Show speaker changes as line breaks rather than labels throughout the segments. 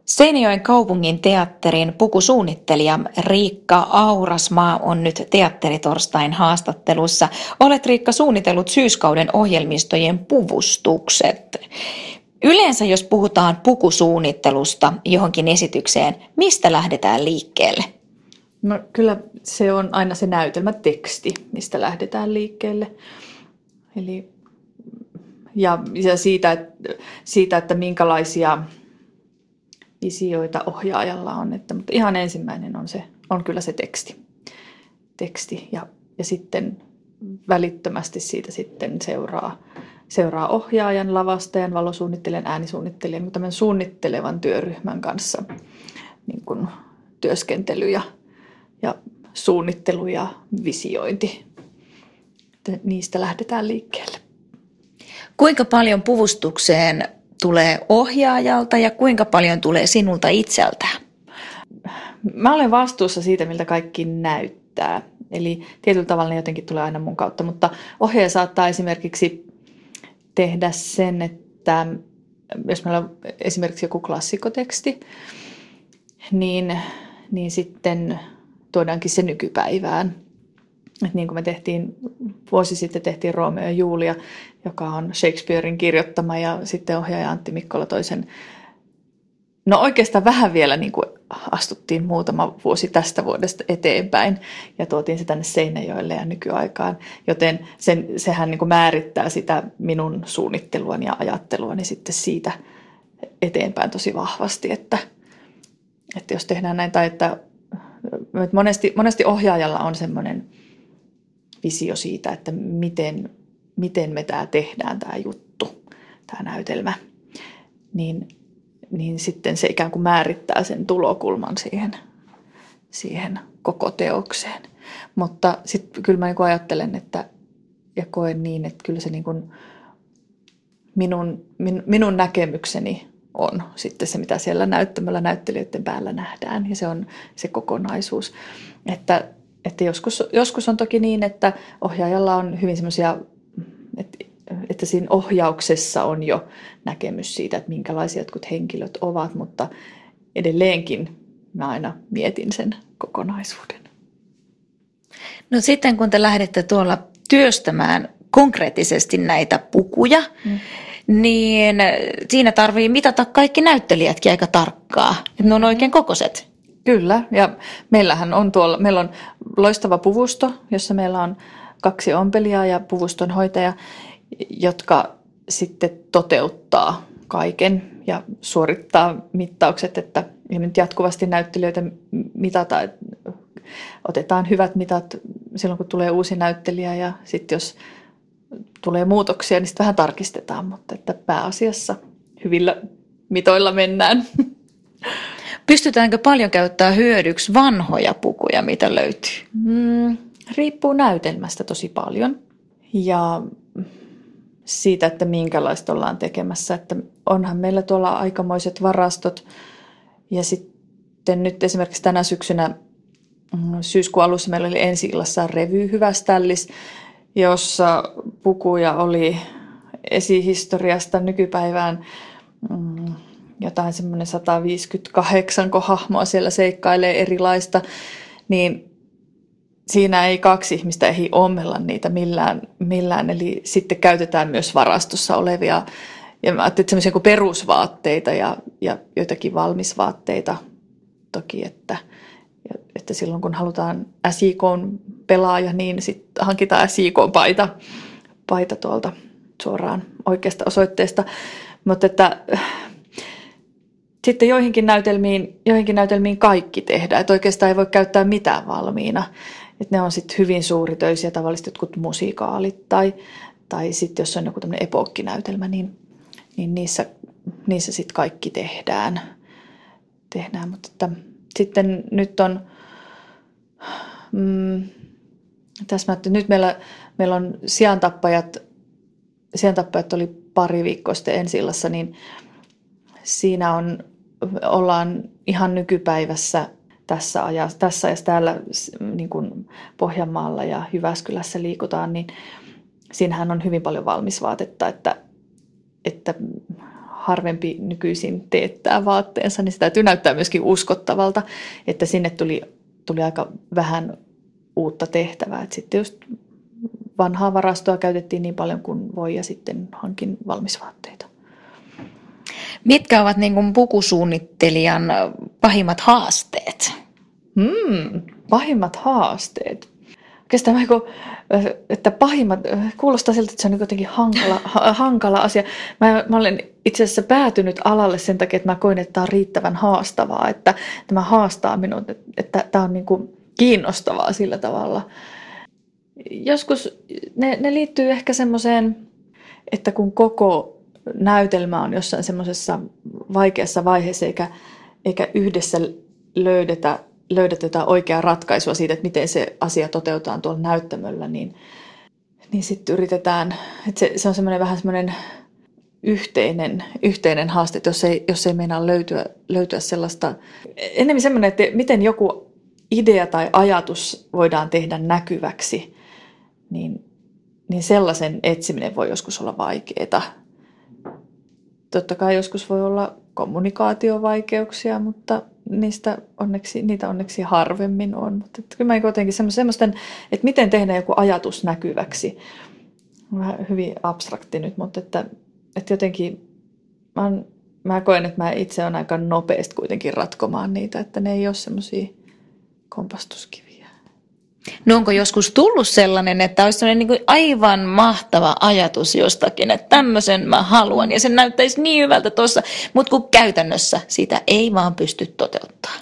Seinäjoen kaupungin teatterin pukusuunnittelija Riikka Aurasmaa on nyt Teatteritorstain haastattelussa. Olet, Riikka, suunnitellut syyskauden ohjelmistojen puvustukset. Yleensä jos puhutaan pukusuunnittelusta johonkin esitykseen, mistä lähdetään liikkeelle?
No kyllä se on aina se näytelmäteksti, mistä lähdetään liikkeelle. Eli, ja siitä, että minkälaisia visioita ohjaajalla on. Mutta ihan ensimmäinen on kyllä se teksti ja sitten välittömästi siitä sitten seuraa ohjaajan, lavastajan, valosuunnittelijan, äänisuunnittelijan, mutta tämän suunnittelevan työryhmän kanssa niin kuin työskentely ja suunnittelu ja visiointi. Niistä lähdetään liikkeelle.
Kuinka paljon puvustukseen tulee ohjaajalta ja kuinka paljon tulee sinulta itseltään?
Mä olen vastuussa siitä, miltä kaikki näyttää. Eli tietyllä tavalla ne jotenkin tulee aina mun kautta, mutta ohjaaja saattaa esimerkiksi tehdä sen, että jos meillä on esimerkiksi joku klassikkoteksti, niin sitten tuodaankin se nykypäivään. Et niin kuin me vuosi sitten tehtiin Romeo ja Julia, joka on Shakespearein kirjoittama, ja sitten ohjaaja Antti Mikkola toisen. No oikeastaan vähän vielä niin kuin astuttiin muutama vuosi tästä vuodesta eteenpäin ja tuotiin se tänne Seinäjoelle ja nykyaikaan, joten sehän niin kuin määrittää sitä minun suunnitteluani ja ajatteluani sitten siitä eteenpäin tosi vahvasti, että jos tehdään näin tai että monesti ohjaajalla on semmoinen visio siitä, että miten me tehdään tämä juttu, tämä näytelmä, niin sitten se ikään kuin määrittää sen tulokulman siihen koko teokseen. Mutta sitten kyllä mä niin kuin ajattelen ja koen niin, että kyllä se niin kuin minun näkemykseni on sitten se, mitä siellä näyttämällä näyttelijöiden päällä nähdään, ja se on se kokonaisuus. Että joskus on toki niin, että ohjaajalla on hyvin semmoisia, että siinä ohjauksessa on jo näkemys siitä, että minkälaisia jotkut henkilöt ovat, mutta edelleenkin mä aina mietin sen kokonaisuuden.
No sitten kun te lähdette tuolla työstämään konkreettisesti näitä pukuja, niin siinä tarvii mitata kaikki näyttelijätkin aika tarkkaa, että ne on oikein kokoiset.
Kyllä, ja meillä on loistava puvusto, jossa meillä on 2 ompelijaa ja puvustonhoitaja, jotka sitten toteuttaa kaiken ja suorittaa mittaukset, että nyt jatkuvasti näyttelijöitä mitataan, otetaan hyvät mitat silloin, kun tulee uusi näyttelijä, ja sitten jos tulee muutoksia, niin sitten vähän tarkistetaan, mutta että pääasiassa hyvillä mitoilla mennään.
Pystytäänkö paljon käyttämään hyödyksi vanhoja pukuja, mitä löytyy?
Riippuu näytelmästä tosi paljon ja siitä, että minkälaista ollaan tekemässä. Että onhan meillä tuolla aikamoiset varastot, ja sitten nyt esimerkiksi tänä syksynä syyskuun alussa meillä oli ensi-illassa revy Hyväställis, jossa pukuja oli esihistoriasta nykypäivään jotain semmoinen 158, kun hahmoa siellä seikkailee erilaista, niin siinä ei 2 ihmistä ehdi ommella niitä millään. Eli sitten käytetään myös varastossa olevia, ja mä ajattelin, semmoisia kuin perusvaatteita ja joitakin valmisvaatteita toki, että silloin kun halutaan SJK:n pelaaja, niin sitten hankitaan SJK-paita tuolta suoraan oikeasta osoitteesta. Mutta että sitten joihinkin näytelmiin kaikki tehdään, että oikeastaan ei voi käyttää mitään valmiina. Että ne on sitten hyvin suuritöisiä, tavallisesti jotkut musikaalit tai sitten jos on joku tämmöinen epokkinäytelmä, niin niissä sitten kaikki tehdään. Mutta että sitten nyt on nyt meillä on siantappajat oli pari viikkoa sitten ensi-illassa, niin siinä ollaan ihan nykypäivässä tässä ajassa täällä niin kuin Pohjanmaalla ja Jyväskylässä liikutaan, niin siinähän on hyvin paljon valmisvaatetta, että harvempi nykyisin teettää vaatteensa, niin se täytyy näyttää myöskin uskottavalta, että sinne tuli aika vähän uutta tehtävää. Et sitten just vanhaa varastoa käytettiin niin paljon kuin voi ja sitten hankin valmisvaatteita.
Mitkä ovat niin kuin pukusuunnittelijan pahimmat haasteet?
Pahimmat haasteet. Oikeastaan että pahimmat, kuulostaa siltä, että se on jotenkin hankala asia. Mä olen itse asiassa päätynyt alalle sen takia, että mä koin, että tämä on riittävän haastavaa, että tämä haastaa minut, että tämä on niin kuin kiinnostavaa sillä tavalla. Joskus ne liittyy ehkä semmoiseen, että kun koko näytelmä on jossain semmoisessa vaikeassa vaiheessa eikä yhdessä löydetä jotain oikeaa ratkaisua siitä, että miten se asia toteutetaan tuolla näyttämöllä, niin sitten yritetään, että se on semmoinen vähän semmoinen yhteinen haaste, että jos ei meinaa löytyä sellaista, enemmän semmoinen, että miten joku idea tai ajatus voidaan tehdä näkyväksi, niin sellaisen etsiminen voi joskus olla vaikeaa. Totta kai joskus voi olla kommunikaatiovaikeuksia, mutta niitä onneksi harvemmin on. Mutta kyllä mä jotenkin semmoisten, että miten tehdään joku ajatus näkyväksi. Vähän hyvin abstrakti nyt, mutta että jotenkin mä koen, että mä itse olen aika nopeasti kuitenkin ratkomaan niitä, että ne ei ole semmoisia kompastuskiviä.
No onko joskus tullut sellainen, että olisi sellainen niin kuin aivan mahtava ajatus jostakin, että tämmöisen mä haluan ja se näyttäisi niin hyvältä tuossa, mutta kun käytännössä sitä ei vaan pysty toteuttamaan.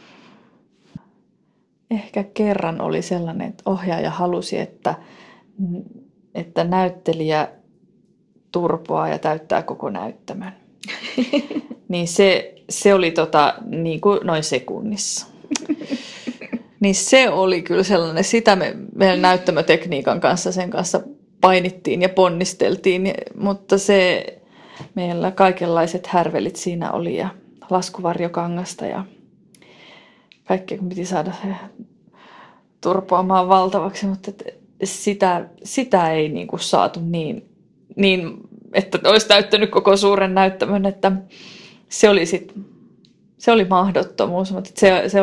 Ehkä kerran oli sellainen, että ohjaaja halusi, että näyttelijä turpoaa ja täyttää koko näyttämön. Niin se oli niin kuin noin sekunnissa. Niin se oli kyllä sellainen, sitä meidän näyttämötekniikan kanssa sen kanssa painittiin ja ponnisteltiin, mutta se meillä kaikenlaiset härvelit siinä oli ja laskuvarjokangasta ja kaikkea piti saada turpoamaan valtavaksi, mutta sitä ei niin kuin saatu niin, että olisi täyttänyt koko suuren näyttämön, että se oli mahdottomuus, mutta se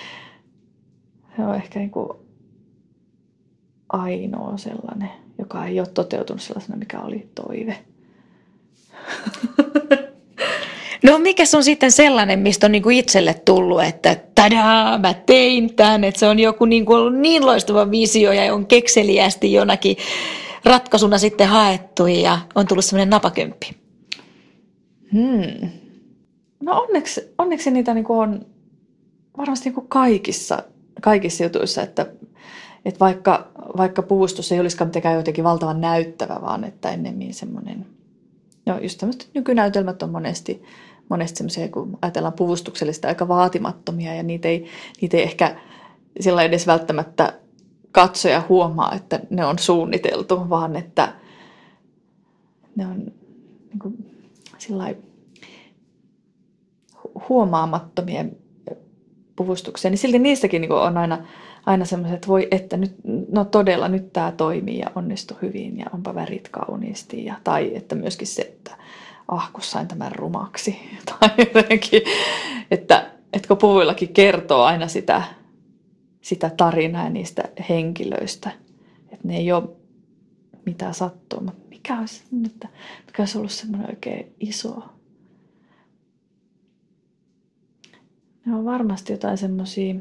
on ehkä niin kuin ainoa sellainen, joka ei ole toteutunut sellaisena, mikä oli toive.
No mikä on sitten sellainen, mistä on niin kuin itselle tullut, että tadaa, mä tein tämän, että se on joku niin kuin ollut niin loistava visio ja on kekseliästi jonakin ratkaisuna sitten haettu ja on tullut sellainen napakymppi?
No onneksi niitä niin kuin on varmasti niin kuin kaikissa jutuissa, että vaikka puvustus ei olisikaan mitenkään jotenkin valtavan näyttävä, vaan että ennemmin semmoinen, no just tämmöiset nykynäytelmät on monesti semmoisia, kun ajatellaan puvustuksellista aika vaatimattomia ja niitä ei ehkä sillä edes välttämättä katsoja huomaa, että ne on suunniteltu, vaan että ne on niin kuin sillai huomaamattomia puvustuksia, niin silti niistäkin niin on aina semmoiset, että voi, että nyt, no todella nyt tämä toimii ja onnistui hyvin ja onpa värit kauniisti. Tai että myöskin se, että kun sain tämän rumaksi. Tai jotenkin, että kun puvuillakin kertoo aina sitä tarinaa ja niistä henkilöistä, että ne ei ole mitään sattuu, mutta mikä olisi ollut semmoinen oikein iso. Ne on varmasti jotain semmoisia,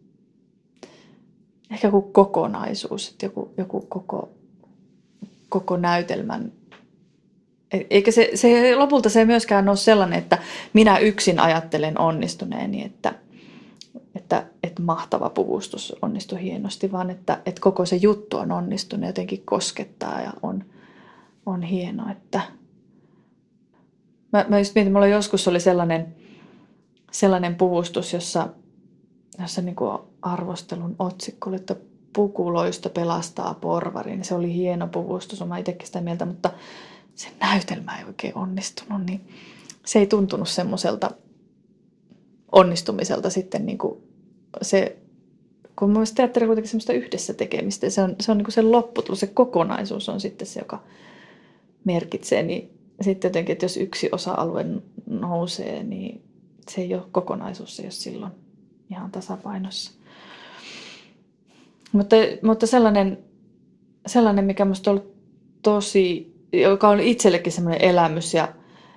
ehkä joku kokonaisuus, että joku koko näytelmän. Eikä se lopulta se ei myöskään ole sellainen, että minä yksin ajattelen onnistuneeni, että mahtava puvustus onnistui hienosti, vaan että koko se juttu on onnistunut ja jotenkin koskettaa ja on hieno. Että mä just mietin, mulla joskus oli sellainen puvustus, jossa niin kuin arvostelun otsikko oli, että pukuloista pelastaa porvarin. Se oli hieno puvustus, mä itsekin sitä mieltä, mutta se näytelmä ei oikein onnistunut, niin se ei tuntunut semmoiselta onnistumiselta sitten niin kuin se, kun mun mielestä teatteri on kuitenkin semmoista yhdessä tekemistä, se on niin kuin se lopputulos, se kokonaisuus on sitten se, joka merkitsee, niin sitten jotenkin, että jos yksi osa-alue nousee, niin se ei ole kokonaisuus, se ei ole silloin ihan tasapainossa. Mutta sellainen, mikä minusta on ollut joka oli itsellekin semmoinen elämys ja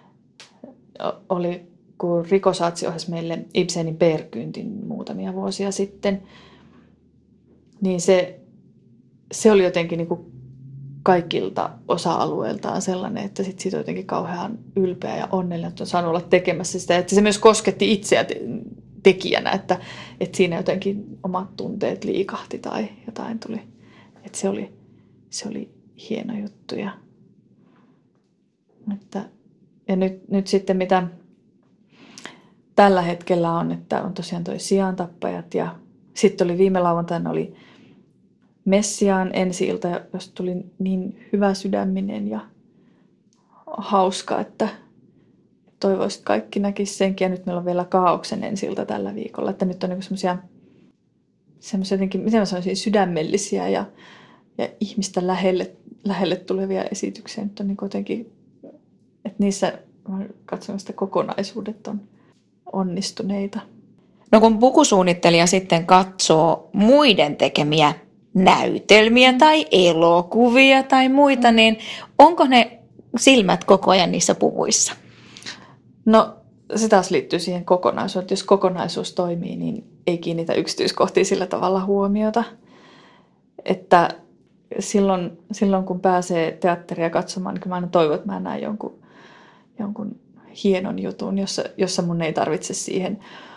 oli, kun Riko Saatsi ohjasi meille Ibsenin Peer Gyntin muutamia vuosia sitten, niin se oli jotenkin niin kuin kaikilta osa-alueiltaan sellainen, että siitä on jotenkin kauhean ylpeä ja onnellinen, että on saanut olla tekemässä sitä. Että se myös kosketti itseä tekijänä, että siinä jotenkin omat tunteet liikahti tai jotain tuli. Että se oli hieno juttu. Ja nyt sitten mitä tällä hetkellä on, että on tosiaan toi Siantappajat ja sitten oli viime lauantaina oli Messiaan ensi-ilta, josta tuli niin hyvä sydäminen ja hauska, että toivoisin, että kaikki näkisi senkin. Ja nyt meillä on vielä Kaaoksen ensi-ilta tällä viikolla. Että nyt on niin semmoisia jotenkin, miten mä sanoisin, sydämellisiä ja ihmistä lähelle tulevia esityksiä. Nyt on niin jotenkin, että niissä katsomista kokonaisuudet on onnistuneita.
No kun pukusuunnittelija sitten katsoo muiden tekemiä näytelmiä tai elokuvia tai muita, niin onko ne silmät koko ajan niissä puvuissa?
No se taas liittyy siihen kokonaisuuteen. Jos kokonaisuus toimii, niin ei kiinnitä yksityiskohtiin sillä tavalla huomiota. Että silloin kun pääsee teatteria katsomaan, niin mä aina toivon, että mä näen jonkun hienon jutun, jossa mun ei tarvitse siihen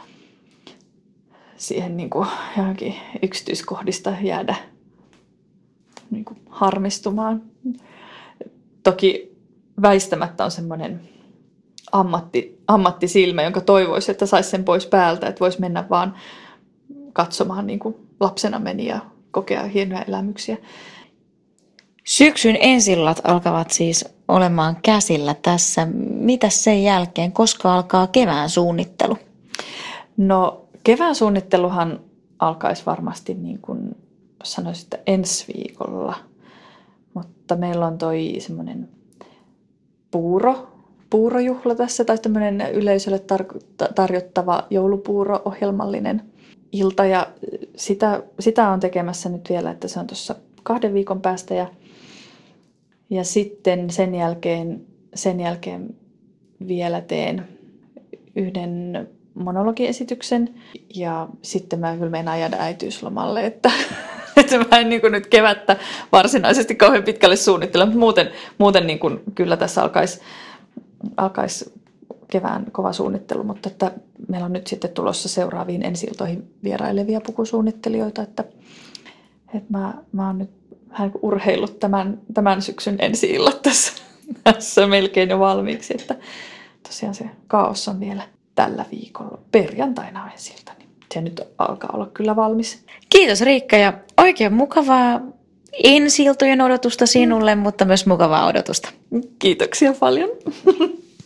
niin kuin johonkin yksityiskohdista jäädä niin kuin harmistumaan. Toki väistämättä on semmoinen ammattisilmä, jonka toivoisi, että saisi sen pois päältä, että voisi mennä vaan katsomaan niin kuin lapsena meni ja kokea hienoja elämyksiä.
Syksyn ensillat alkavat siis olemaan käsillä tässä. Mitäs sen jälkeen? Koska alkaa kevään suunnittelu?
No kevään suunnitteluhan alkaisi varmasti niin kuin sanoisin, että ensi viikolla. Mutta meillä on toi semmoinen puurojuhla tässä tai tämmöinen yleisölle tarjottava joulupuuro-ohjelmallinen ilta. Ja sitä on tekemässä nyt vielä, että se on tuossa 2 viikon päästä. Ja sitten sen jälkeen vielä teen yhden monologiesityksen ja sitten mä kyllä meinaan jäädä äitiyslomalle, että mä en niin kuin nyt kevättä varsinaisesti kauhean pitkälle suunnittele, mutta muuten niin kuin kyllä tässä alkaisi kevään kova suunnittelu, mutta että meillä on nyt sitten tulossa seuraaviin ensi-iltoihin vierailevia pukusuunnittelijoita, että mä oon nyt vähän kuin urheillut tämän syksyn ensi-illat tässä melkein jo valmiiksi, että tosiaan se Kaaos on vielä tällä viikolla perjantaina ensi-ilta, niin se nyt alkaa olla kyllä valmis.
Kiitos Riikka ja oikein mukavaa ensi-iltojen odotusta sinulle, mutta myös mukavaa odotusta.
Kiitoksia paljon.